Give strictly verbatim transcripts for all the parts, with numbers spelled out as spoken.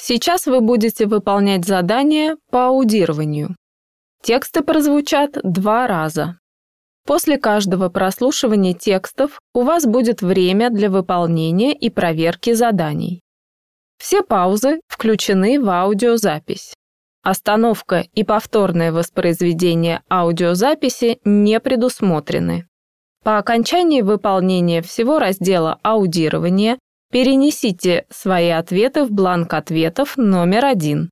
Сейчас вы будете выполнять задание по аудированию. Тексты прозвучат два раза. После каждого прослушивания текстов у вас будет время для выполнения и проверки заданий. Все паузы включены в аудиозапись. Остановка и повторное воспроизведение аудиозаписи не предусмотрены. По окончании выполнения всего раздела «Аудирование» перенесите свои ответы в бланк ответов номер один.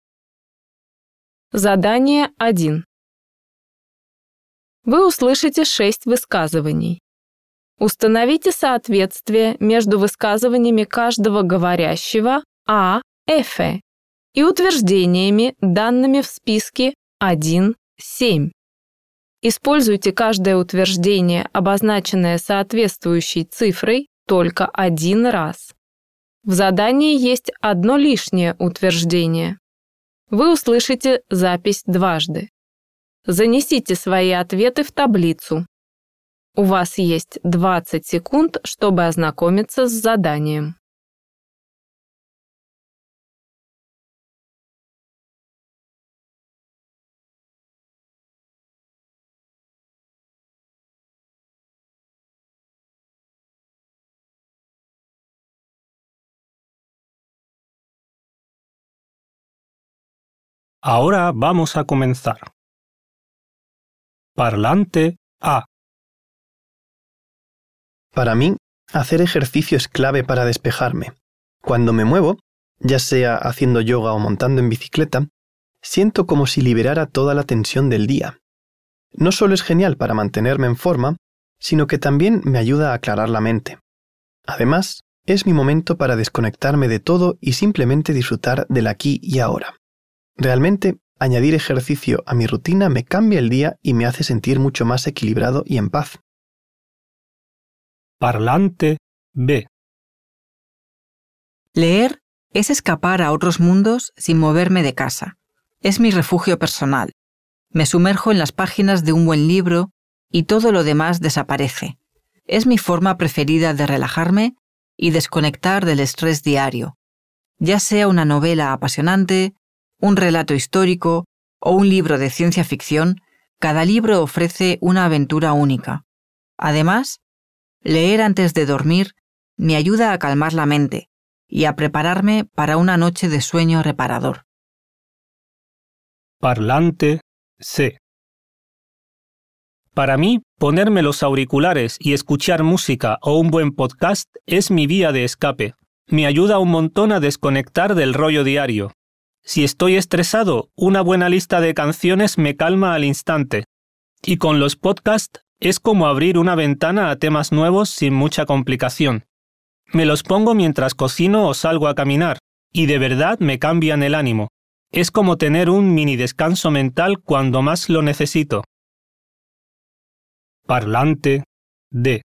Задание один. Вы услышите шесть высказываний. Установите соответствие между высказываниями каждого говорящего «а», «эфе» и утверждениями, данными в списке один семь. Используйте каждое утверждение, обозначенное соответствующей цифрой, только один раз. В задании есть одно лишнее утверждение. Вы услышите запись дважды. Занесите свои ответы в таблицу. У вас есть двадцать секунд, чтобы ознакомиться с заданием. Ahora vamos a comenzar. Parlante A. Para mí, hacer ejercicio es clave para despejarme. Cuando me muevo, ya sea haciendo yoga o montando en bicicleta, siento como si liberara toda la tensión del día. No solo es genial para mantenerme en forma, sino que también me ayuda a aclarar la mente. Además, es mi momento para desconectarme de todo y simplemente disfrutar del aquí y ahora. Realmente, añadir ejercicio a mi rutina me cambia el día y me hace sentir mucho más equilibrado y en paz. Parlante B. Leer es escapar a otros mundos sin moverme de casa. Es mi refugio personal. Me sumerjo en las páginas de un buen libro y todo lo demás desaparece. Es mi forma preferida de relajarme y desconectar del estrés diario. Ya sea una novela apasionante, un relato histórico o un libro de ciencia ficción, cada libro ofrece una aventura única. Además, leer antes de dormir me ayuda a calmar la mente y a prepararme para una noche de sueño reparador. Parlante C. Para mí, ponerme los auriculares y escuchar música o un buen podcast es mi vía de escape. Me ayuda un montón a desconectar del rollo diario. Si estoy estresado, una buena lista de canciones me calma al instante. Y con los podcasts es como abrir una ventana a temas nuevos sin mucha complicación. Me los pongo mientras cocino o salgo a caminar, y de verdad me cambian el ánimo. Es como tener un mini descanso mental cuando más lo necesito. Parlante D.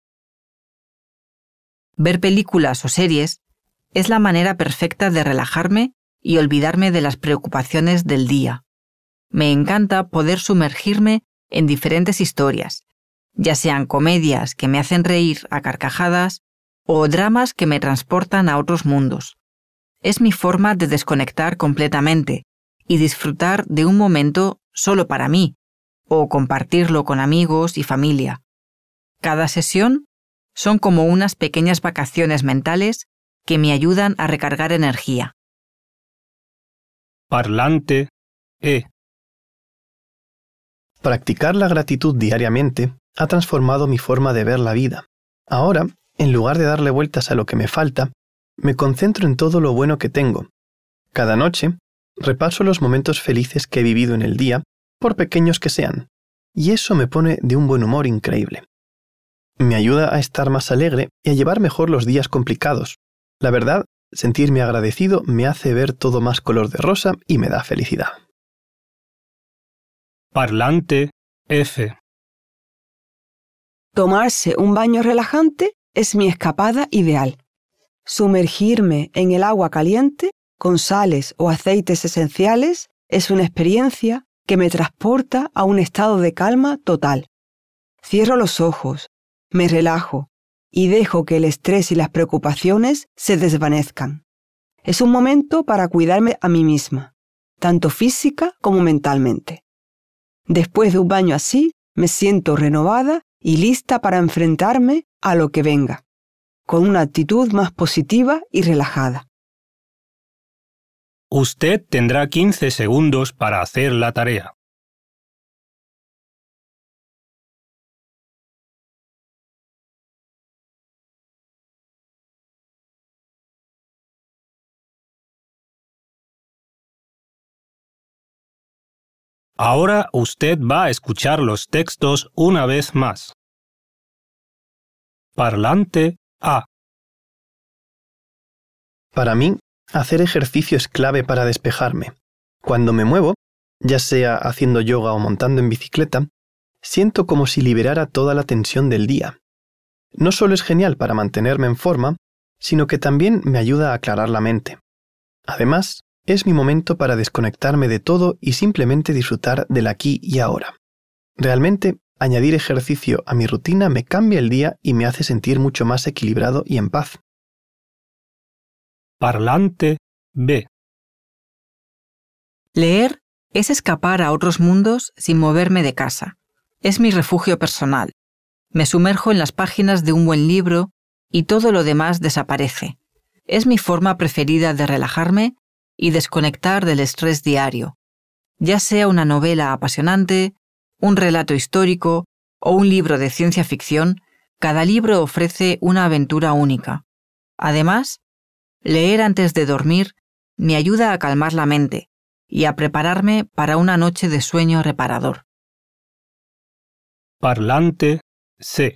Ver películas o series es la manera perfecta de relajarme y olvidarme de las preocupaciones del día. Me encanta poder sumergirme en diferentes historias, ya sean comedias que me hacen reír a carcajadas o dramas que me transportan a otros mundos. Es mi forma de desconectar completamente y disfrutar de un momento solo para mí, o compartirlo con amigos y familia. Cada sesión son como unas pequeñas vacaciones mentales que me ayudan a recargar energía. Parlante E. Practicar la gratitud diariamente ha transformado mi forma de ver la vida. Ahora, en lugar de darle vueltas a lo que me falta, me concentro en todo lo bueno que tengo. Cada noche, repaso los momentos felices que he vivido en el día, por pequeños que sean, y eso me pone de un buen humor increíble. Me ayuda a estar más alegre y a llevar mejor los días complicados. La verdad, sentirme agradecido me hace ver todo más color de rosa y me da felicidad. Parlante F. Tomarse un baño relajante es mi escapada ideal. Sumergirme en el agua caliente con sales o aceites esenciales es una experiencia que me transporta a un estado de calma total. Cierro los ojos, me relajo y dejo que el estrés y las preocupaciones se desvanezcan. Es un momento para cuidarme a mí misma, tanto física como mentalmente. Después de un baño así, me siento renovada y lista para enfrentarme a lo que venga, con una actitud más positiva y relajada. Usted tendrá quince segundos para hacer la tarea. Ahora usted va a escuchar los textos una vez más. Parlante A. Para mí, hacer ejercicio es clave para despejarme. Cuando me muevo, ya sea haciendo yoga o montando en bicicleta, siento como si liberara toda la tensión del día. No solo es genial para mantenerme en forma, sino que también me ayuda a aclarar la mente. Además, es mi momento para desconectarme de todo y simplemente disfrutar del aquí y ahora. Realmente, añadir ejercicio a mi rutina me cambia el día y me hace sentir mucho más equilibrado y en paz. Parlante B. Leer es escapar a otros mundos sin moverme de casa. Es mi refugio personal. Me sumerjo en las páginas de un buen libro y todo lo demás desaparece. Es mi forma preferida de relajarme y desconectar del estrés diario, ya sea una novela apasionante, un relato histórico o un libro de ciencia ficción. Cada libro ofrece una aventura única. Además, leer antes de dormir me ayuda a calmar la mente y a prepararme para una noche de sueño reparador. Parlante C.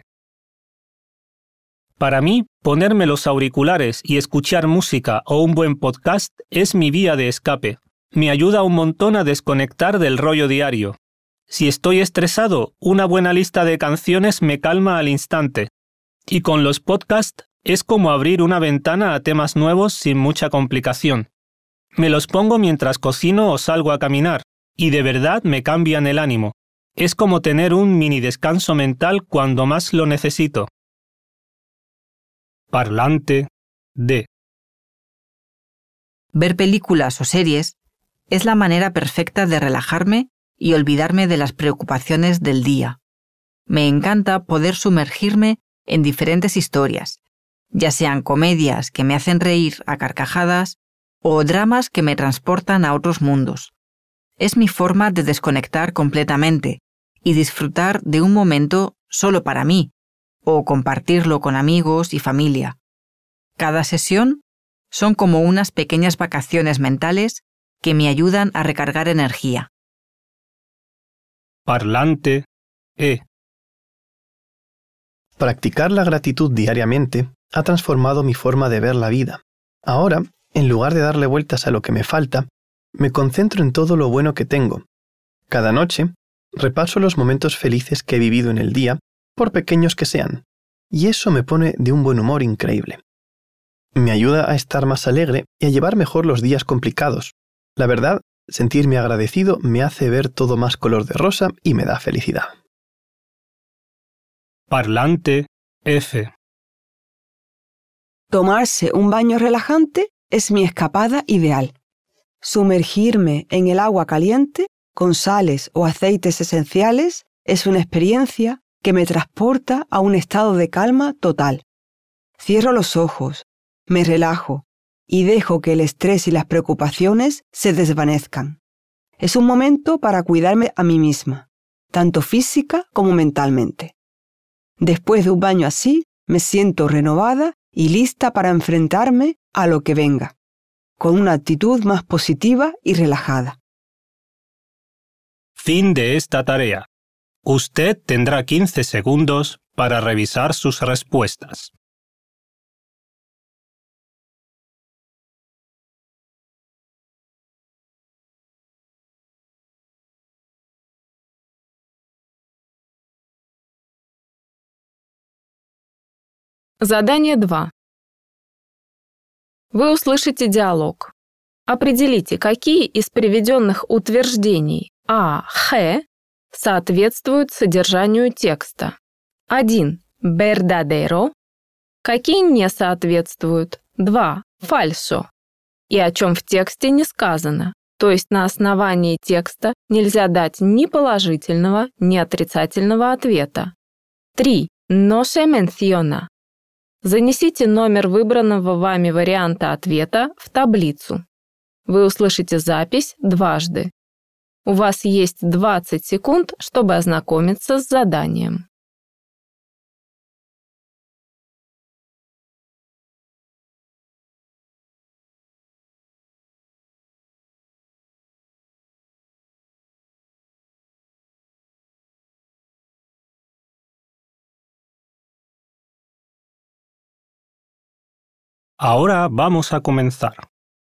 Para mí, ponerme los auriculares y escuchar música o un buen podcast es mi vía de escape. Me ayuda un montón a desconectar del rollo diario. Si estoy estresado, una buena lista de canciones me calma al instante. Y con los podcasts es como abrir una ventana a temas nuevos sin mucha complicación. Me los pongo mientras cocino o salgo a caminar, y de verdad me cambian el ánimo. Es como tener un mini descanso mental cuando más lo necesito. Parlante D. Ver películas o series es la manera perfecta de relajarme y olvidarme de las preocupaciones del día. Me encanta poder sumergirme en diferentes historias, ya sean comedias que me hacen reír a carcajadas o dramas que me transportan a otros mundos. Es mi forma de desconectar completamente y disfrutar de un momento solo para mí, o compartirlo con amigos y familia. Cada sesión son como unas pequeñas vacaciones mentales que me ayudan a recargar energía. Parlante E. Practicar la gratitud diariamente ha transformado mi forma de ver la vida. Ahora, en lugar de darle vueltas a lo que me falta, me concentro en todo lo bueno que tengo. Cada noche, repaso los momentos felices que he vivido en el día, por pequeños que sean, y eso me pone de un buen humor increíble. Me ayuda a estar más alegre y a llevar mejor los días complicados. La verdad, sentirme agradecido me hace ver todo más color de rosa y me da felicidad. Parlante F. Tomarse un baño relajante es mi escapada ideal. Sumergirme en el agua caliente con sales o aceites esenciales es una experiencia que me transporta a un estado de calma total. Cierro los ojos, me relajo y dejo que el estrés y las preocupaciones se desvanezcan. Es un momento para cuidarme a mí misma, tanto física como mentalmente. Después de un baño así, me siento renovada y lista para enfrentarme a lo que venga, con una actitud más positiva y relajada. Fin de esta tarea. Usted tendrá quince segundos para revisar sus respuestas. Задание два. Вы услышите диалог. Определите, какие из приведенных утверждений А, Х соответствуют содержанию текста. один. Verdadero. Какие не соответствуют. два. Falso. и о чем в тексте не сказано. То есть на основании текста нельзя дать ни положительного, ни отрицательного ответа. три. No se menciona. Занесите номер выбранного вами варианта ответа в таблицу. Вы услышите запись дважды. У вас есть двадцать секунд, чтобы ознакомиться с заданием. Ahora vamos a comenzar.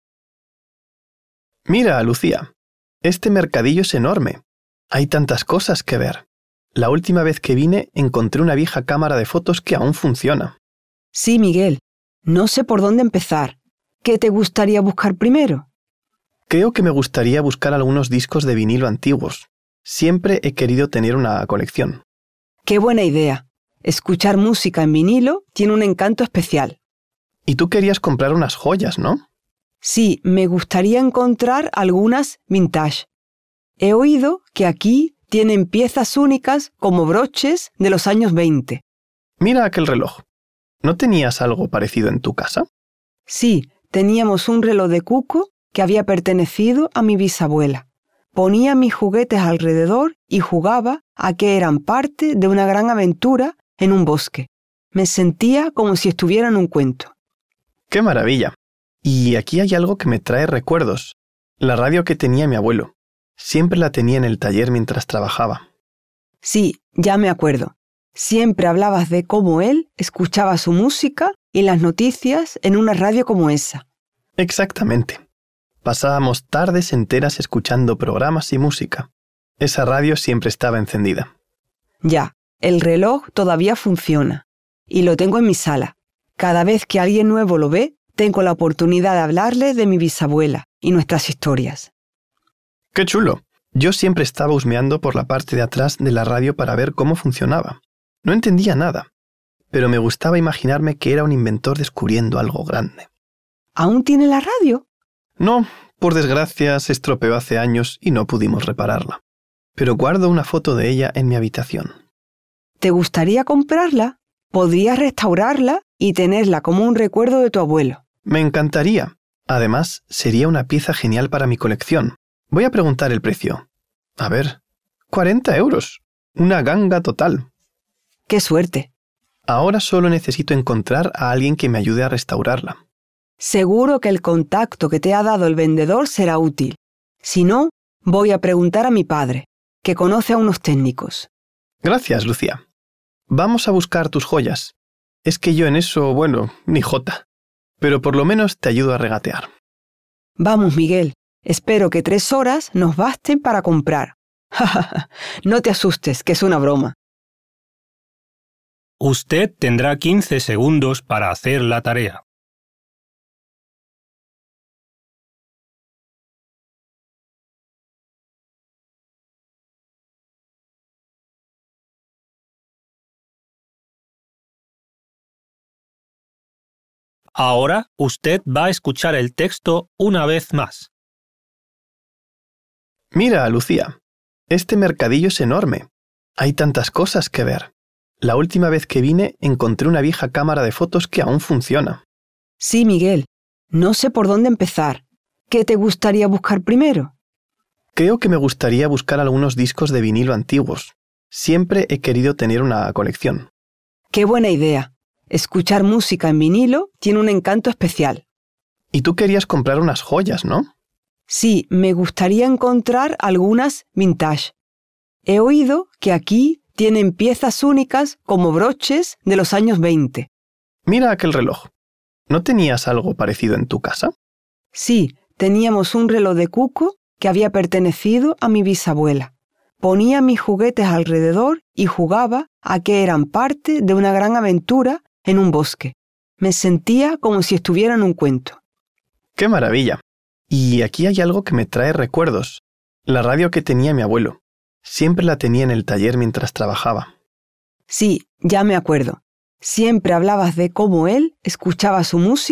Mira, Lucía, este mercadillo es enorme. Hay tantas cosas que ver. La última vez que vine encontré una vieja cámara de fotos que aún funciona. Sí, Miguel. No sé por dónde empezar. ¿Qué te gustaría buscar primero? Creo que me gustaría buscar algunos discos de vinilo antiguos. Siempre he querido tener una colección. ¡Qué buena idea! Escuchar música en vinilo tiene un encanto especial. Y tú querías comprar unas joyas, ¿no? Sí, me gustaría encontrar algunas vintage. He oído que aquí tienen piezas únicas como broches de los años veinte. Mira aquel reloj. ¿No tenías algo parecido en tu casa? Sí, teníamos un reloj de cuco que había pertenecido a mi bisabuela. Ponía mis juguetes alrededor y jugaba a que eran parte de una gran aventura en un bosque. Me sentía como si estuviera en un cuento. ¡Qué maravilla! Y aquí hay algo que me trae recuerdos. La radio que tenía mi abuelo. Siempre la tenía en el taller mientras trabajaba. Sí, ya me acuerdo. Siempre hablabas de cómo él escuchaba su música y las noticias en una radio como esa. Exactamente. Pasábamos tardes enteras escuchando programas y música. Esa radio siempre estaba encendida. Ya, el reloj todavía funciona. Y lo tengo en mi sala. Cada vez que alguien nuevo lo ve, tengo la oportunidad de hablarle de mi bisabuela y nuestras historias. ¡Qué chulo! Yo siempre estaba husmeando por la parte de atrás de la radio para ver cómo funcionaba. No entendía nada, pero me gustaba imaginarme que era un inventor descubriendo algo grande. ¿Aún tiene la radio? No, por desgracia se estropeó hace años y no pudimos repararla. Pero guardo una foto de ella en mi habitación. ¿Te gustaría comprarla? Podrías restaurarla y tenerla como un recuerdo de tu abuelo. Me encantaría. Además, sería una pieza genial para mi colección. Voy a preguntar el precio. A ver, cuarenta euros. Una ganga total. ¡Qué suerte! Ahora solo necesito encontrar a alguien que me ayude a restaurarla. Seguro que el contacto que te ha dado el vendedor será útil. Si no, voy a preguntar a mi padre, que conoce a unos técnicos. Gracias, Lucía. Vamos a buscar tus joyas. Es que yo en eso, bueno, ni jota. Pero por lo menos te ayudo a regatear. Vamos, Miguel. Espero que tres horas nos basten para comprar. No te asustes, que es una broma. Usted tendrá quince segundos para hacer la tarea. Ahora usted va a escuchar el texto una vez más. Mira, Lucía, este mercadillo es enorme. Hay tantas cosas que ver. La última vez que vine encontré una vieja cámara de fotos que aún funciona. Sí, Miguel. No sé por dónde empezar. ¿Qué te gustaría buscar primero? Creo que me gustaría buscar algunos discos de vinilo antiguos. Siempre he querido tener una colección. ¡Qué buena idea! Escuchar música en vinilo tiene un encanto especial. Y tú querías comprar unas joyas, ¿no? Sí, me gustaría encontrar algunas vintage. He oído que aquí tienen piezas únicas como broches de los años veinte. Mira aquel reloj. ¿No tenías algo parecido en tu casa? Sí, teníamos un reloj de cuco que había pertenecido a mi bisabuela. Ponía mis juguetes alrededor y jugaba a que eran parte de una gran aventura en un bosque. Me sentía como si estuviera en un cuento. ¡Qué maravilla! Y aquí hay algo que me trae recuerdos. La radio que tenía mi abuelo. Siempre la tenía en el taller mientras trabajaba. Sí, ya me acuerdo. Siempre hablabas de cómo él escuchaba su música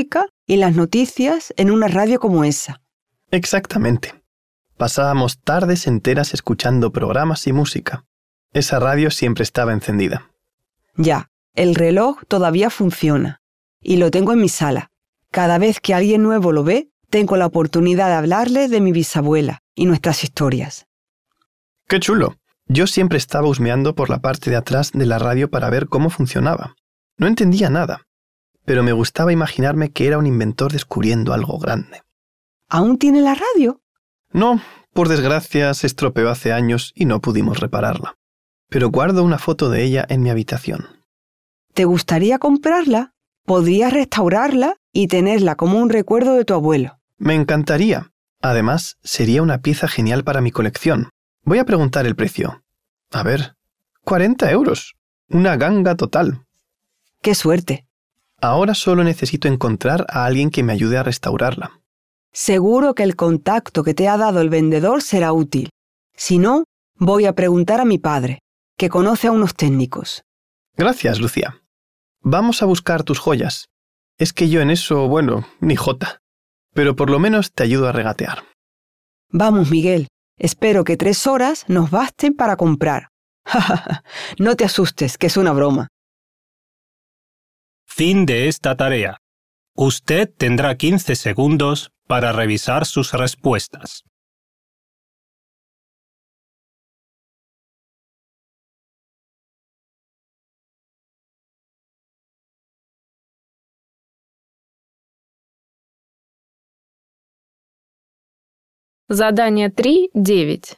y las noticias en una radio como esa. Exactamente. Pasábamos tardes enteras escuchando programas y música. Esa radio siempre estaba encendida. Ya, el reloj todavía funciona y lo tengo en mi sala. Cada vez que alguien nuevo lo ve, tengo la oportunidad de hablarle de mi bisabuela y nuestras historias. ¡Qué chulo! Yo siempre estaba husmeando por la parte de atrás de la radio para ver cómo funcionaba. No entendía nada, pero me gustaba imaginarme que era un inventor descubriendo algo grande. ¿Aún tiene la radio? No, por desgracia se estropeó hace años y no pudimos repararla. Pero guardo una foto de ella en mi habitación. ¿Te gustaría comprarla? Podrías restaurarla y tenerla como un recuerdo de tu abuelo. Me encantaría. Además, sería una pieza genial para mi colección. Voy a preguntar el precio. A ver, cuarenta euros. Una ganga total. ¡Qué suerte! Ahora solo necesito encontrar a alguien que me ayude a restaurarla. Seguro que el contacto que te ha dado el vendedor será útil. Si no, voy a preguntar a mi padre, que conoce a unos técnicos. Gracias, Lucía. Vamos a buscar tus joyas. Es que yo en eso, bueno, ni jota. Pero por lo menos te ayudo a regatear. Vamos, Miguel. Espero que tres horas nos basten para comprar. No te asustes, que es una broma. Fin de esta tarea. Usted tendrá quince segundos para revisar sus respuestas. Задание три девять.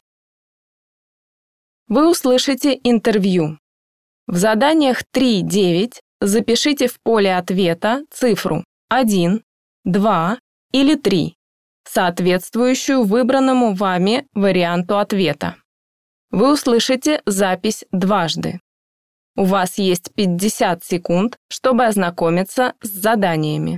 Вы услышите интервью. В заданиях три девять запишите в поле ответа цифру один, два или три, соответствующую выбранному вами варианту ответа. Вы услышите запись дважды. У вас есть пятьдесят секунд, чтобы ознакомиться с заданиями.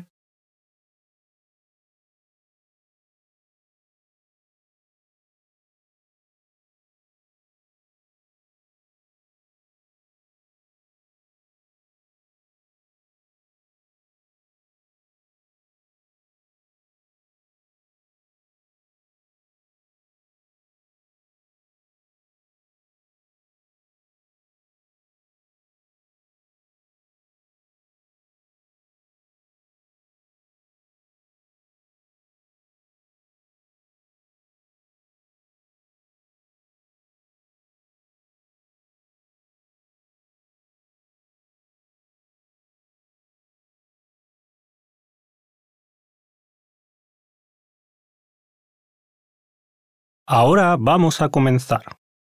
Ahora vamos a comenzar.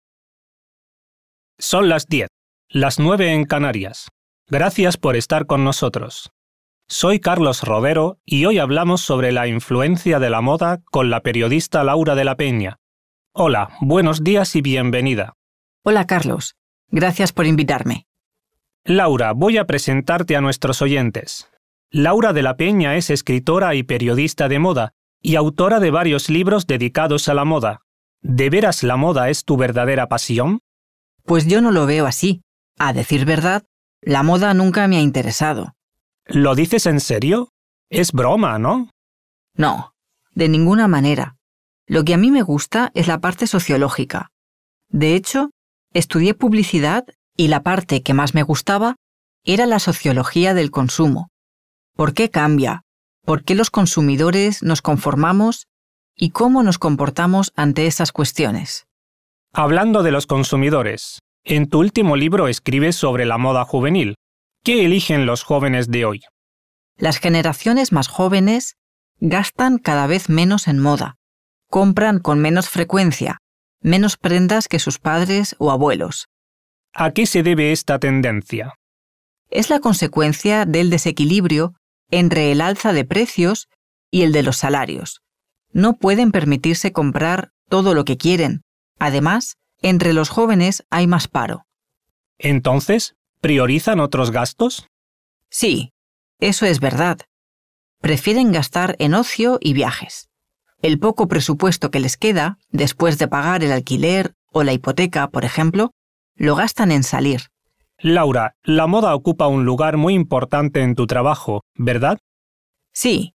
Son las diez, las nueve en Canarias. Gracias por estar con nosotros. Soy Carlos Rodero y hoy hablamos sobre la influencia de la moda con la periodista Laura de la Peña. Hola, buenos días y bienvenida. Hola, Carlos. Gracias por invitarme. Laura, voy a presentarte a nuestros oyentes. Laura de la Peña es escritora y periodista de moda y autora de varios libros dedicados a la moda. ¿De veras la moda es tu verdadera pasión? Pues yo no lo veo así. A decir verdad, la moda nunca me ha interesado. ¿Lo dices en serio? Es broma, ¿no? No, de ninguna manera. Lo que a mí me gusta es la parte sociológica. De hecho, estudié publicidad y la parte que más me gustaba era la sociología del consumo. ¿Por qué cambia? ¿Por qué los consumidores nos conformamos? ¿Y cómo nos comportamos ante esas cuestiones? Hablando de los consumidores, en tu último libro escribes sobre la moda juvenil. ¿Qué eligen los jóvenes de hoy? Las generaciones más jóvenes gastan cada vez menos en moda, compran con menos frecuencia, menos prendas que sus padres o abuelos. ¿A qué se debe esta tendencia? Es la consecuencia del desequilibrio entre el alza de precios y el de los salarios. No pueden permitirse comprar todo lo que quieren. Además, entre los jóvenes hay más paro. Entonces, ¿priorizan otros gastos? Sí, eso es verdad. Prefieren gastar en ocio y viajes. El poco presupuesto que les queda, después de pagar el alquiler o la hipoteca, por ejemplo, lo gastan en salir. Laura, la moda ocupa un lugar muy importante en tu trabajo, ¿verdad? Sí,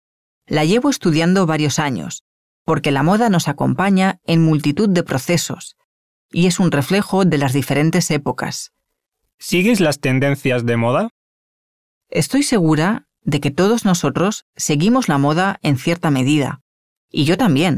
La llevo estudiando varios años, porque la moda nos acompaña en multitud de procesos y es un reflejo de las diferentes épocas. ¿Sigues las tendencias de moda? Estoy segura de que todos nosotros seguimos la moda en cierta medida, y yo también.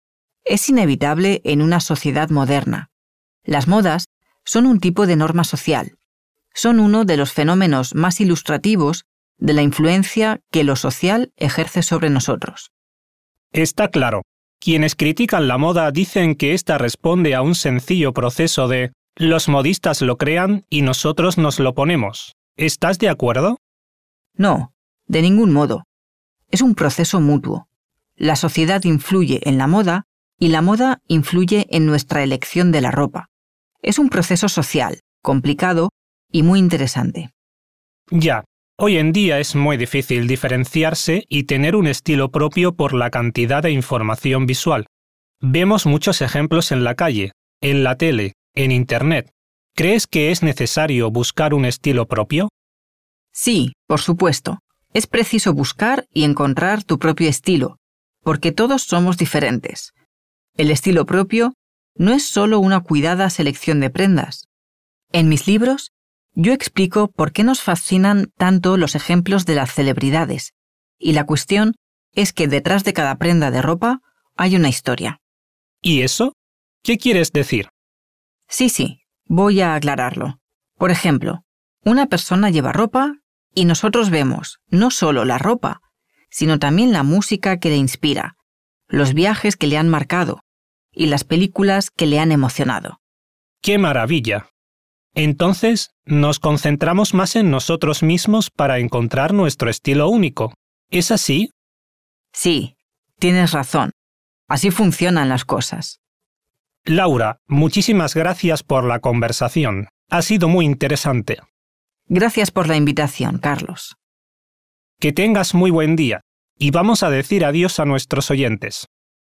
Es inevitable en una sociedad moderna. Las modas son un tipo de norma social. Son uno de los fenómenos más ilustrativos de la influencia que lo social ejerce sobre nosotros. Está claro. Quienes critican la moda dicen que ésta responde a un sencillo proceso de los modistas lo crean y nosotros nos lo ponemos. ¿Estás de acuerdo? No, de ningún modo. Es un proceso mutuo. La sociedad influye en la moda y la moda influye en nuestra elección de la ropa. Es un proceso social, complicado y muy interesante. Ya. Hoy en día es muy difícil diferenciarse y tener un estilo propio por la cantidad de información visual. Vemos muchos ejemplos en la calle, en la tele, en Internet. ¿Crees que es necesario buscar un estilo propio? Sí, por supuesto. Es preciso buscar y encontrar tu propio estilo, porque todos somos diferentes. El estilo propio no es solo una cuidada selección de prendas. En mis libros, yo explico por qué nos fascinan tanto los ejemplos de las celebridades, y la cuestión es que detrás de cada prenda de ropa hay una historia. ¿Y eso? ¿Qué quieres decir? Sí, sí, voy a aclararlo. Por ejemplo, una persona lleva ropa y nosotros vemos no solo la ropa, sino también la música que le inspira, los viajes que le han marcado y las películas que le han emocionado. ¡Qué maravilla! Entonces, nos concentramos más en nosotros mismos para encontrar nuestro estilo único. ¿Es así? Sí, tienes razón. Así funcionan las cosas. Laura, muchísimas gracias por la conversación. Ha sido muy interesante. Gracias por la invitación, Carlos. Que tengas muy buen día, y vamos a decir adiós a nuestros oyentes.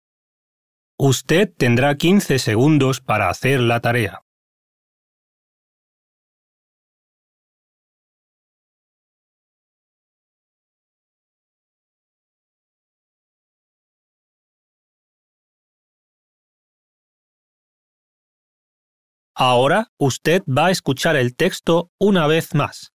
Usted tendrá quince segundos para hacer la tarea. Ahora usted va a escuchar el texto una vez más.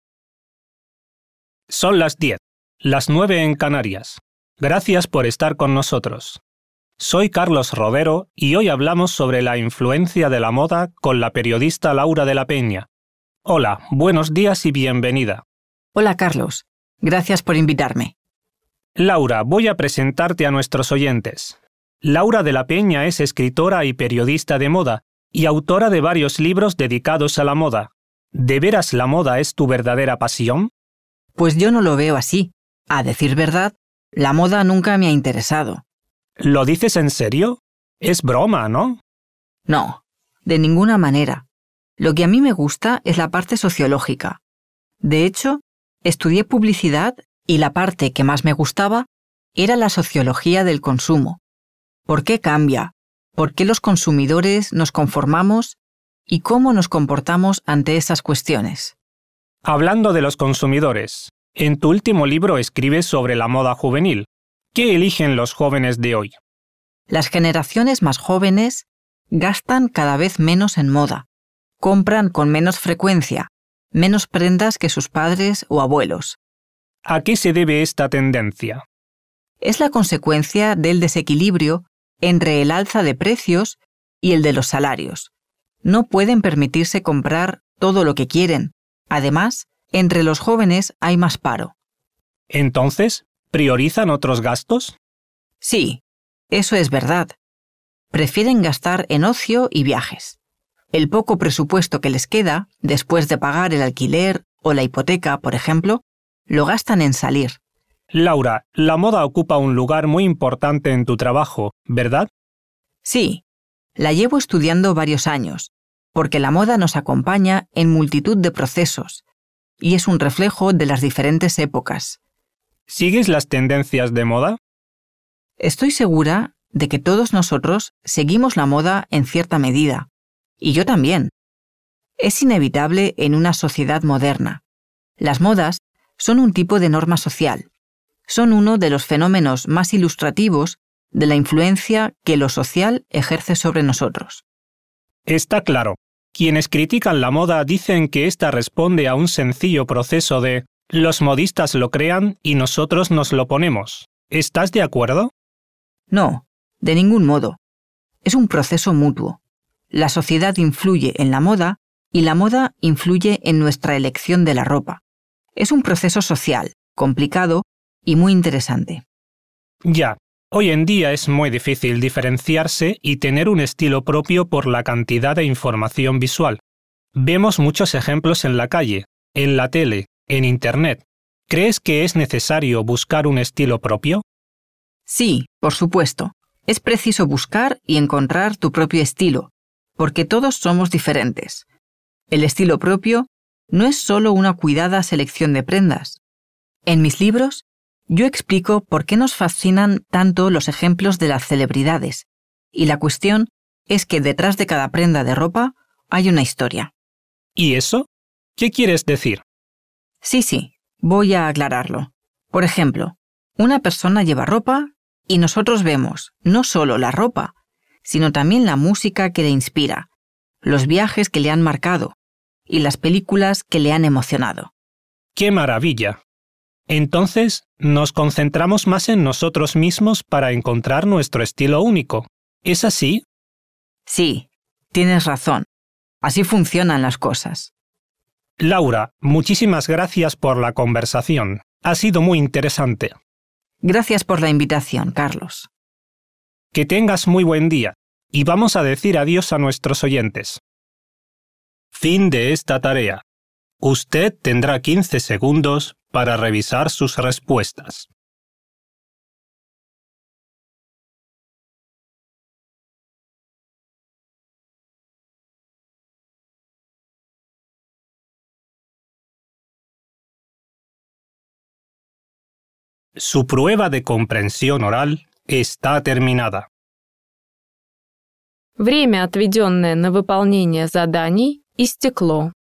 Son las diez, las nueve en Canarias. Gracias por estar con nosotros. Soy Carlos Rodero y hoy hablamos sobre la influencia de la moda con la periodista Laura de la Peña. Hola, buenos días y bienvenida. Hola, Carlos. Gracias por invitarme. Laura, voy a presentarte a nuestros oyentes. Laura de la Peña es escritora y periodista de moda y autora de varios libros dedicados a la moda. ¿De veras la moda es tu verdadera pasión? Pues yo no lo veo así. A decir verdad, la moda nunca me ha interesado. ¿Lo dices en serio? Es broma, ¿no? No, de ninguna manera. Lo que a mí me gusta es la parte sociológica. De hecho, estudié publicidad y la parte que más me gustaba era la sociología del consumo. ¿Por qué cambia? ¿Por qué los consumidores nos conformamos? ¿Y cómo nos comportamos ante esas cuestiones? Hablando de los consumidores, en tu último libro escribes sobre la moda juvenil. ¿Qué eligen los jóvenes de hoy? Las generaciones más jóvenes gastan cada vez menos en moda, compran con menos frecuencia, menos prendas que sus padres o abuelos. ¿A qué se debe esta tendencia? Es la consecuencia del desequilibrio entre el alza de precios y el de los salarios. No pueden permitirse comprar todo lo que quieren. Además, entre los jóvenes hay más paro. Entonces, ¿priorizan otros gastos? Sí, eso es verdad. Prefieren gastar en ocio y viajes. El poco presupuesto que les queda, después de pagar el alquiler o la hipoteca, por ejemplo, lo gastan en salir. Laura, la moda ocupa un lugar muy importante en tu trabajo, ¿verdad? Sí, la llevo estudiando varios años, porque la moda nos acompaña en multitud de procesos, y es un reflejo de las diferentes épocas. ¿Sigues las tendencias de moda? Estoy segura de que todos nosotros seguimos la moda en cierta medida, y yo también. Es inevitable en una sociedad moderna. Las modas son un tipo de norma social. son uno de los fenómenos más ilustrativos de la influencia que lo social ejerce sobre nosotros. Está claro. Quienes critican la moda dicen que ésta responde a un sencillo proceso de los modistas lo crean y nosotros nos lo ponemos. ¿Estás de acuerdo? No, de ningún modo. Es un proceso mutuo. La sociedad influye en la moda y la moda influye en nuestra elección de la ropa. Es un proceso social, complicado y muy interesante. Ya. Hoy en día es muy difícil diferenciarse y tener un estilo propio por la cantidad de información visual. Vemos muchos ejemplos en la calle, en la tele, en Internet. ¿Crees que es necesario buscar un estilo propio? Sí, por supuesto. Es preciso buscar y encontrar tu propio estilo, porque todos somos diferentes. El estilo propio no es solo una cuidada selección de prendas. En mis libros, yo explico por qué nos fascinan tanto los ejemplos de las celebridades, y la cuestión es que detrás de cada prenda de ropa hay una historia. ¿Y eso? ¿Qué quieres decir? Sí, sí, voy a aclararlo. Por ejemplo, una persona lleva ropa y nosotros vemos no solo la ropa, sino también la música que le inspira, los viajes que le han marcado y las películas que le han emocionado. ¡Qué maravilla! Entonces, nos concentramos más en nosotros mismos para encontrar nuestro estilo único. ¿Es así? Sí, tienes razón. Así funcionan las cosas. Laura, muchísimas gracias por la conversación. Ha sido muy interesante. Gracias por la invitación, Carlos. Que tengas muy buen día, y vamos a decir adiós a nuestros oyentes. Fin de esta tarea. Usted tendrá quince segundos para revisar sus respuestas. Su prueba de comprensión oral está terminada. Время, отведенное на выполнение заданий, истекло.